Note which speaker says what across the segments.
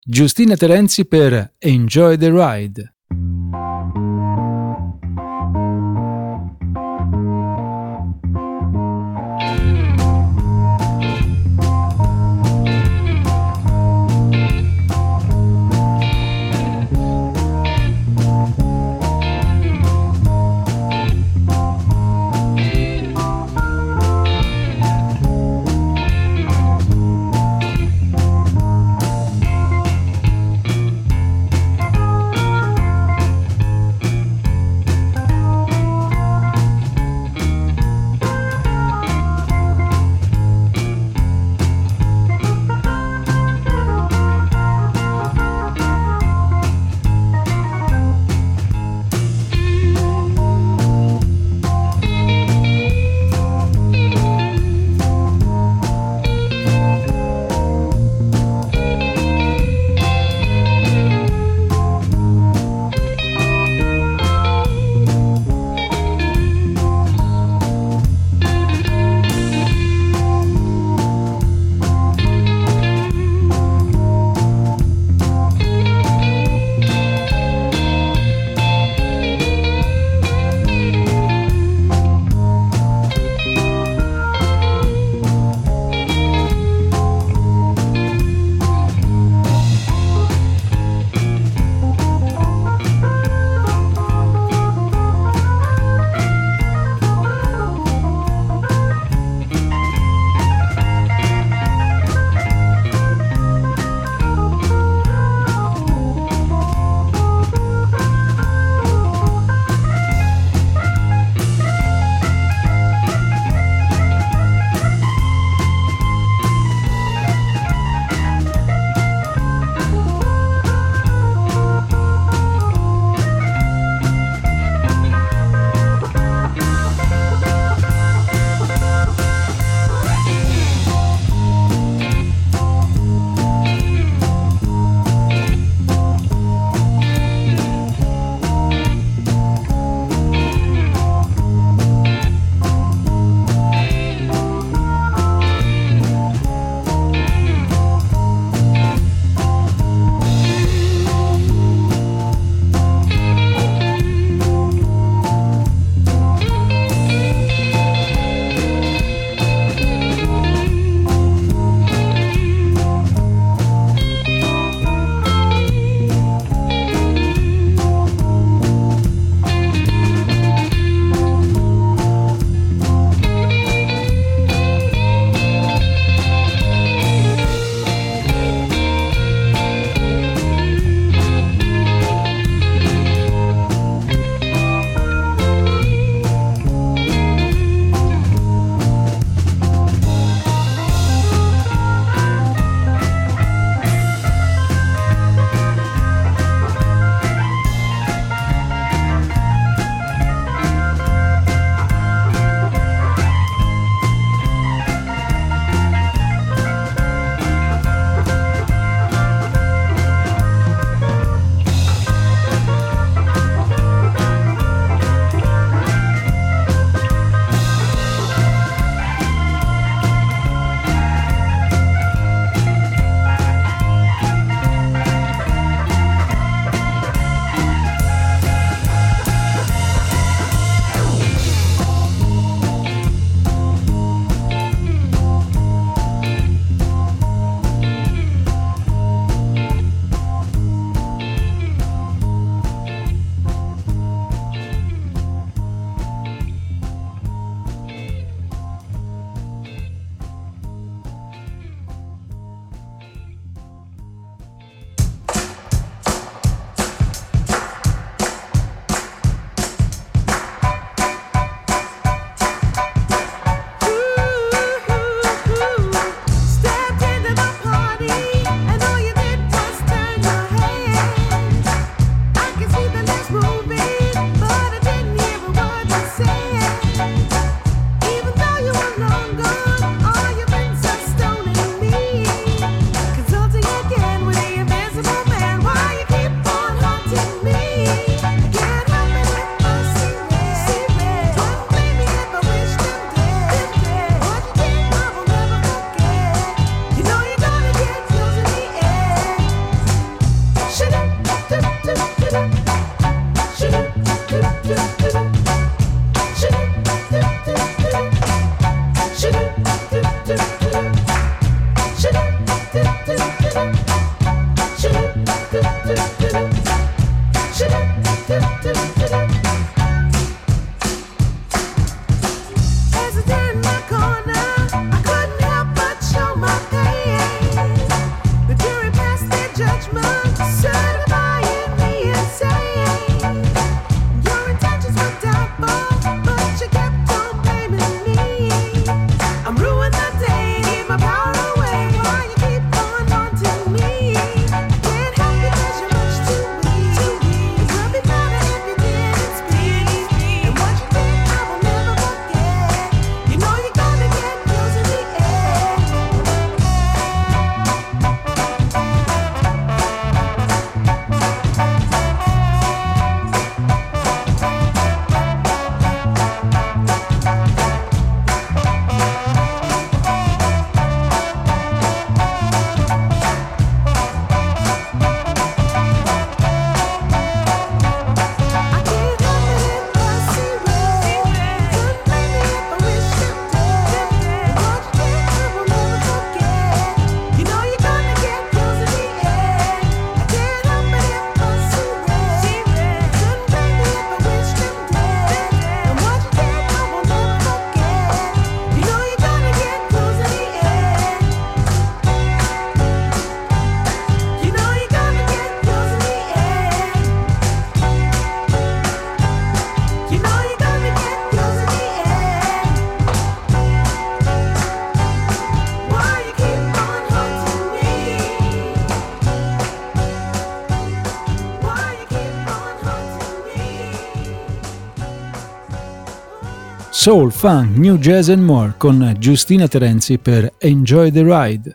Speaker 1: Giustina Terenzi per Enjoy the Ride. soul, funk, new jazz and more con Giustina Terenzi per Enjoy the Ride.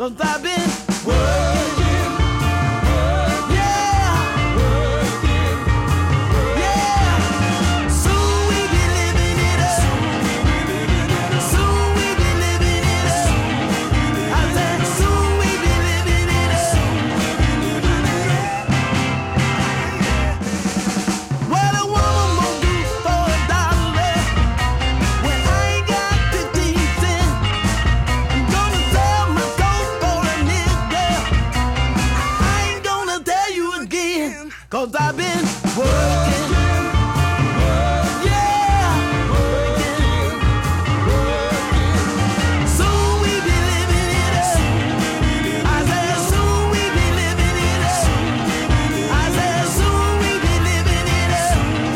Speaker 2: 'cause I've been working, yeah, working, yeah. Soon we be living it up. Soon we be living it up. I said soon we be living it up. What a woman won't do for $1 when I ain't got 15 cents. I'm gonna sell my soul for a nickel. I ain't gonna tell you again, 'cause I've been working, yeah, working. Soon we be living it up. I said soon we be living it up. I said soon we be living it up.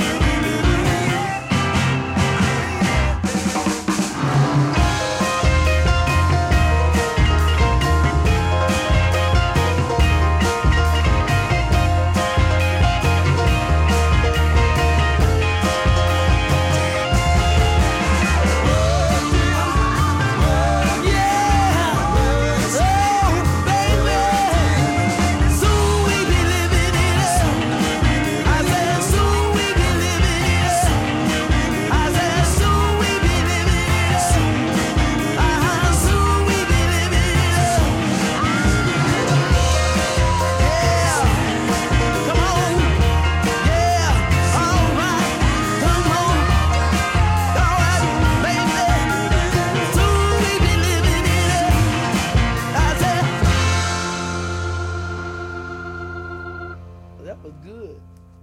Speaker 2: That was good.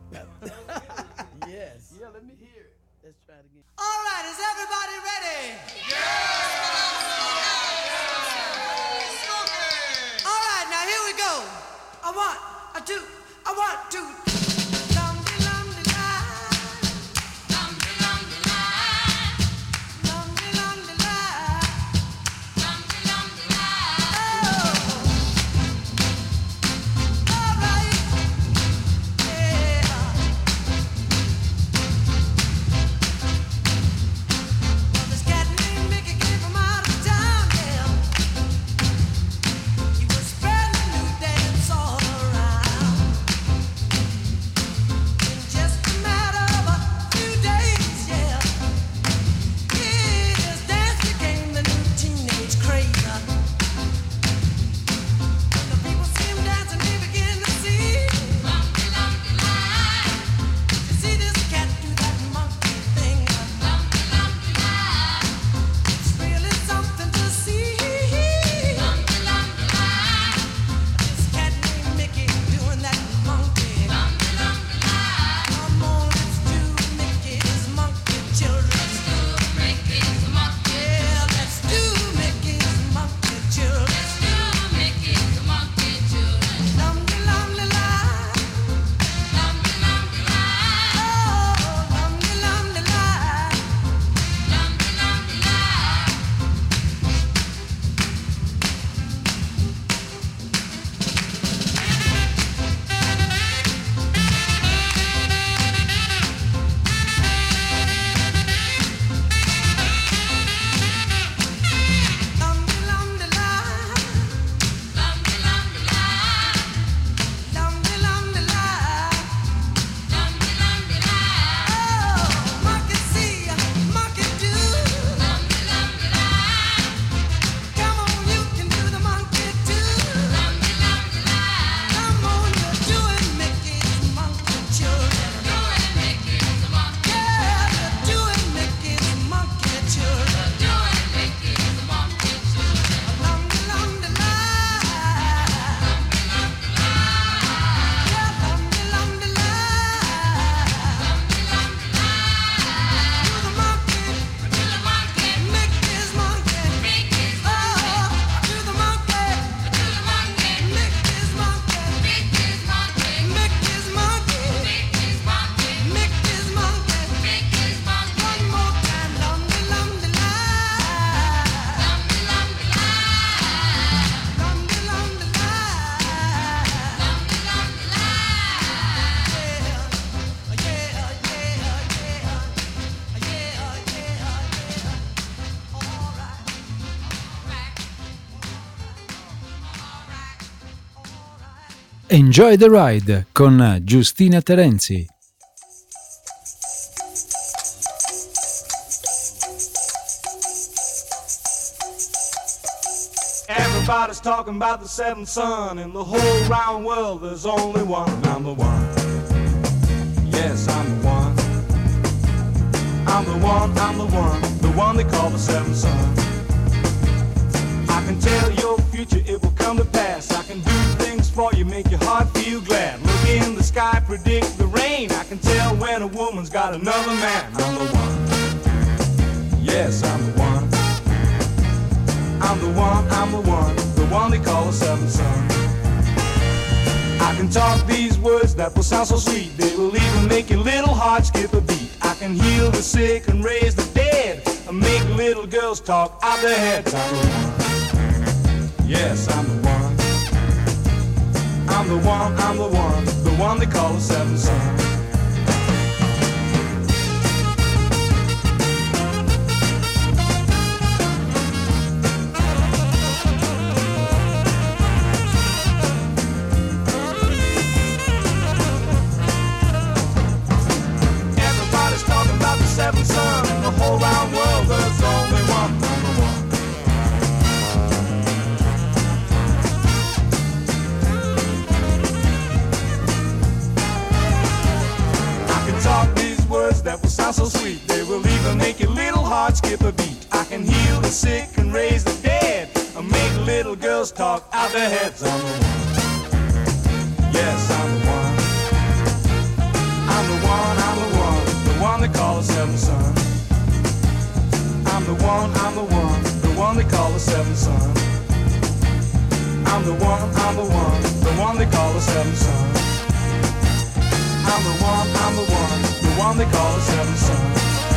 Speaker 2: Yes. Yeah, let me hear it. Let's try it again.
Speaker 3: All right, is everybody ready? All right, now here we go. A one, a two, a one, two.
Speaker 2: All
Speaker 1: Enjoy the Ride con Giustina Terenzi.
Speaker 4: Everybody's talking about the seventh son. In the whole round world there's only one. I'm the one. Yes, I'm the one. I'm the one, I'm the one. The one they call the seventh son. I can tell your future, it will come to pass. I can do things for you, make your heart feel glad. Look in the sky, predict the rain. I can tell when a woman's got another man. I'm the one. Yes, I'm the one. I'm the one they call the seventh son. I can talk these words that will sound so sweet. They will even make your little heart skip a beat. I can heal the sick and raise the dead, and make little girls talk out their heads. I'm the one. Yes, I'm the one. I'm the one they call the seventh son. Seventh son, in the whole round world there's only one. I'm the one. I can talk these words that will sound so sweet. They will even make your little heart skip a beat. I can heal the sick and raise the dead, and make little girls talk out their heads. I'm the one. Yes, I'm the one. I'm the one, I'm the one they call the seventh son. I'm the one they call the seventh son. I'm the one they call the seventh son. I'm the one they call the seventh son.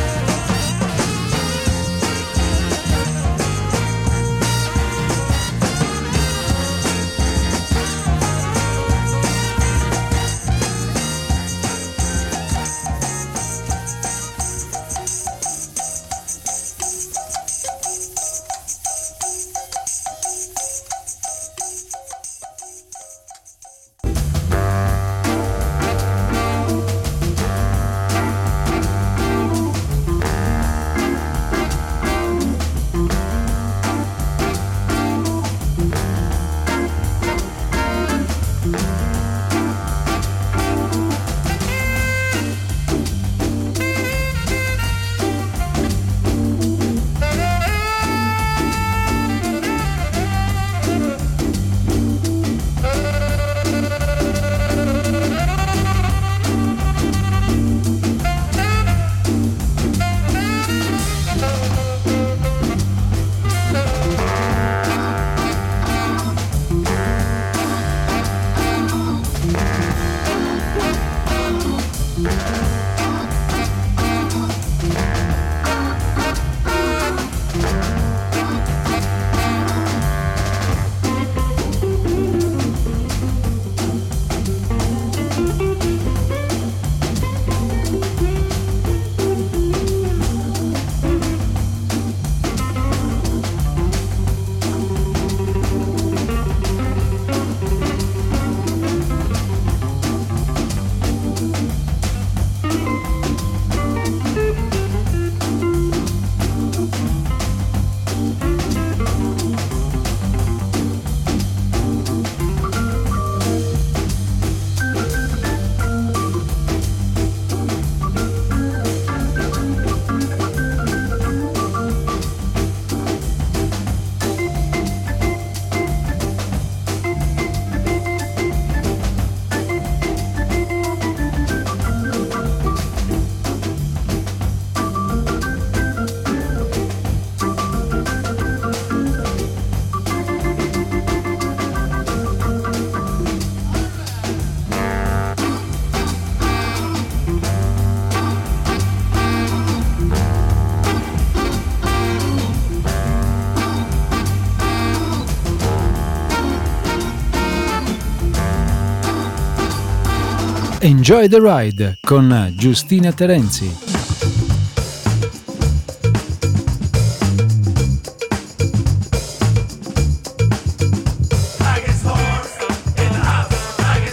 Speaker 1: Enjoy the Ride con Giustina Terenzi.
Speaker 2: I get stars in the house. I get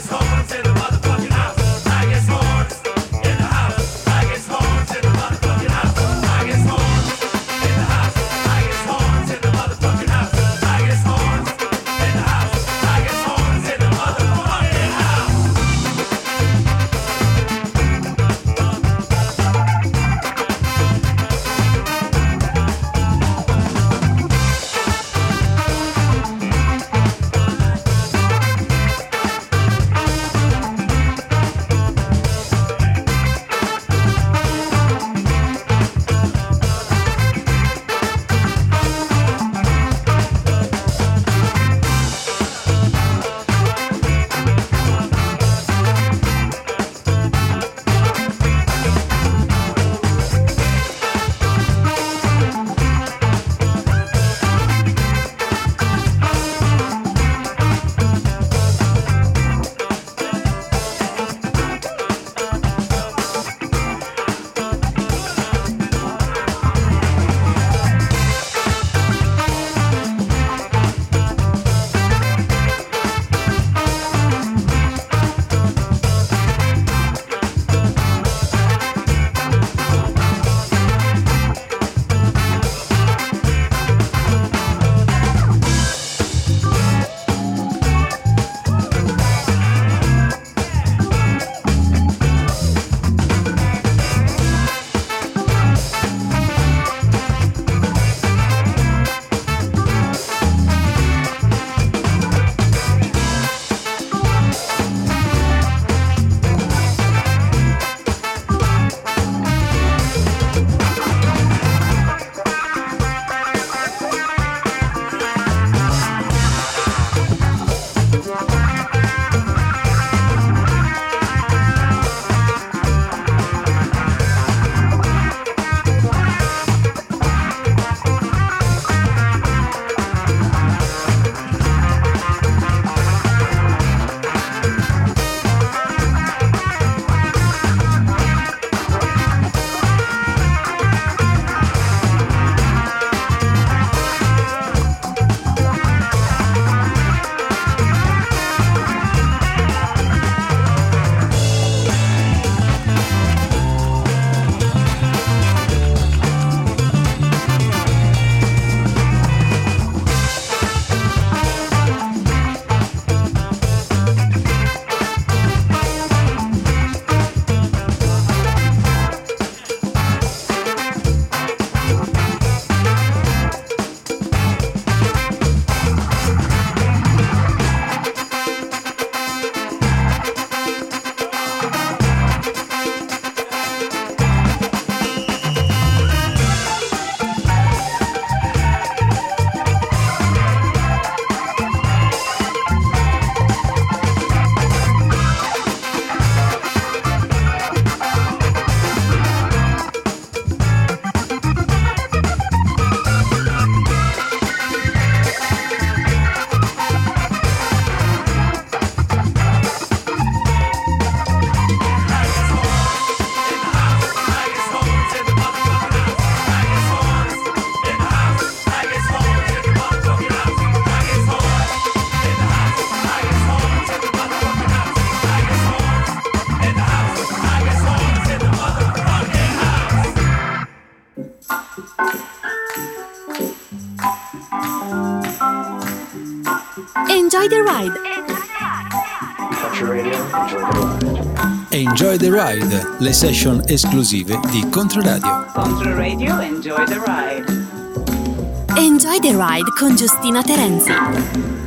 Speaker 5: Enjoy the Ride.
Speaker 1: Enjoy the Ride, le session esclusive di Controradio.
Speaker 6: Controradio, enjoy the ride.
Speaker 5: Enjoy the Ride con Giustina Terenzi.